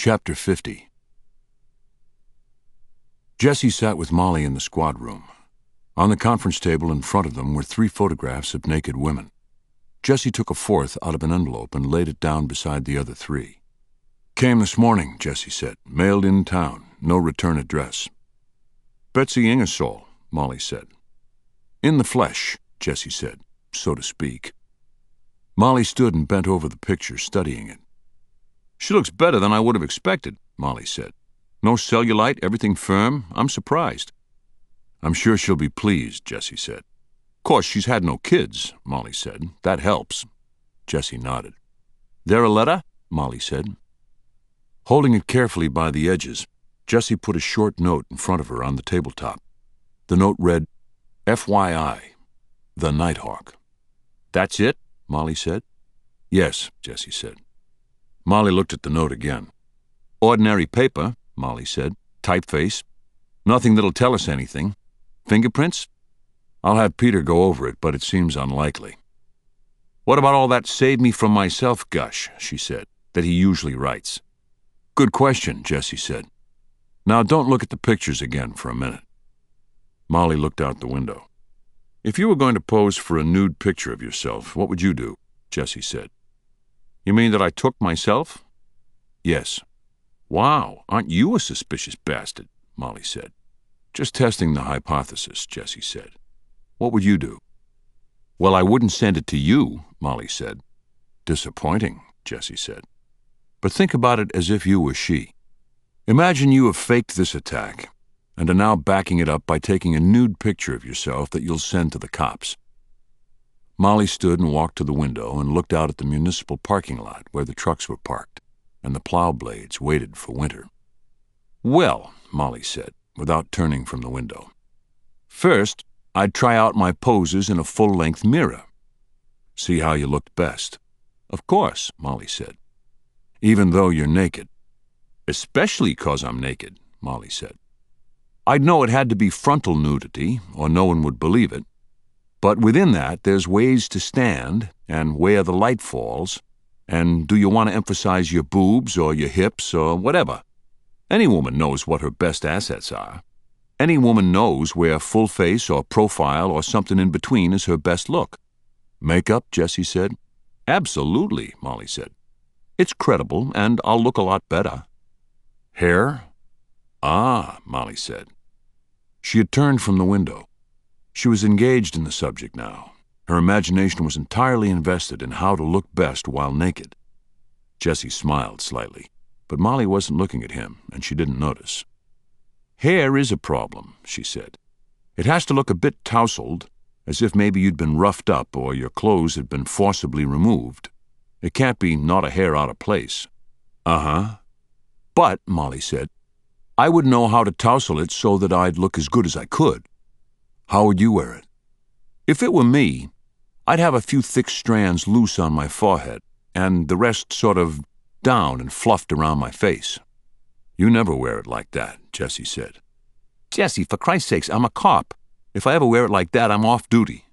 Chapter 50. Jessie sat with Molly in the squad room. On the conference table in front of them were 3 photographs of naked women. Jessie took a 4th out of an envelope and laid it down beside the other 3. "Came this morning," Jessie said. "Mailed in town. No return address." "Betsy Ingersoll," Molly said. "In the flesh," Jessie said, so to speak. Molly stood and bent over the picture, studying it. "She looks better than I would have expected," Molly said. "No cellulite, everything firm. I'm surprised." "I'm sure she'll be pleased," Jessie said. "Course she's had no kids," Molly said. "That helps." Jessie nodded. "There a letter?" Molly said. Holding it carefully by the edges, Jessie put a short note in front of her on the tabletop. The note read, "FYI, the Nighthawk." "That's it?" Molly said. "Yes," Jessie said. Molly looked at the note again. "Ordinary paper," Molly said. "Typeface. Nothing that'll tell us anything. Fingerprints? I'll have Peter go over it, but it seems unlikely." "What about all that save me from myself gush," she said, "that he usually writes?" "Good question," Jessie said. "Now don't look at the pictures again for a minute." Molly looked out the window. "If you were going to pose for a nude picture of yourself, what would you do?" Jessie said. "You mean that I took myself?" "Yes." "Wow, aren't you a suspicious bastard?" Molly said. "Just testing the hypothesis," Jessie said. "What would you do?" "Well, I wouldn't send it to you," Molly said. "Disappointing," Jessie said. "But think about it as if you were she. Imagine you have faked this attack and are now backing it up by taking a nude picture of yourself that you'll send to the cops." Molly stood and walked to the window and looked out at the municipal parking lot where the trucks were parked and the plow blades waited for winter. "Well," Molly said, without turning from the window, "first, I'd try out my poses in a full-length mirror. See how you looked best." "Of course," Molly said. "Even though you're naked." "Especially 'cause I'm naked," Molly said. "I'd know it had to be frontal nudity, or no one would believe it. But within that, there's ways to stand, and where the light falls, and do you want to emphasize your boobs or your hips or whatever. Any woman knows what her best assets are. Any woman knows where full face or profile or something in between is her best look." "Makeup?" Jessie said. "Absolutely," Molly said. "It's credible, and I'll look a lot better." "Hair?" "Ah," Molly said. She had turned from the window. She was engaged in the subject now. Her imagination was entirely invested in how to look best while naked. Jessie smiled slightly, but Molly wasn't looking at him, and she didn't notice. "Hair is a problem," she said. "It has to look a bit tousled, as if maybe you'd been roughed up or your clothes had been forcibly removed. It can't be not a hair out of place." "Uh-huh." "But," Molly said, "I would know how to tousle it so that I'd look as good as I could." "How would you wear it?" "If it were me, I'd have a few thick strands loose on my forehead, and the rest sort of down and fluffed around my face." "You never wear it like that," Jessie said. "Jessie, for Christ's sakes, I'm a cop. If I ever wear it like that, I'm off duty."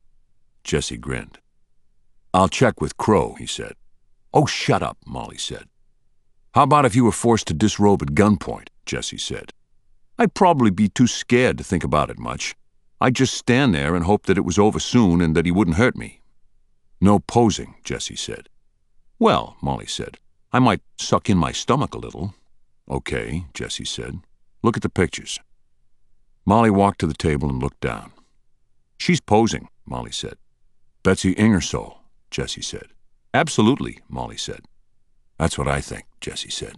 Jessie grinned. "I'll check with Crow," he said. "Oh, shut up," Molly said. "How about if you were forced to disrobe at gunpoint?" Jessie said. "I'd probably be too scared to think about it much. I'd just stand there and hope that it was over soon and that he wouldn't hurt me." "No posing," Jessie said. "Well," Molly said, "I might suck in my stomach a little." "Okay," Jessie said. "Look at the pictures." Molly walked to the table and looked down. "She's posing," Molly said. "Betsy Ingersoll," Jessie said. "Absolutely," Molly said. "That's what I think," Jessie said.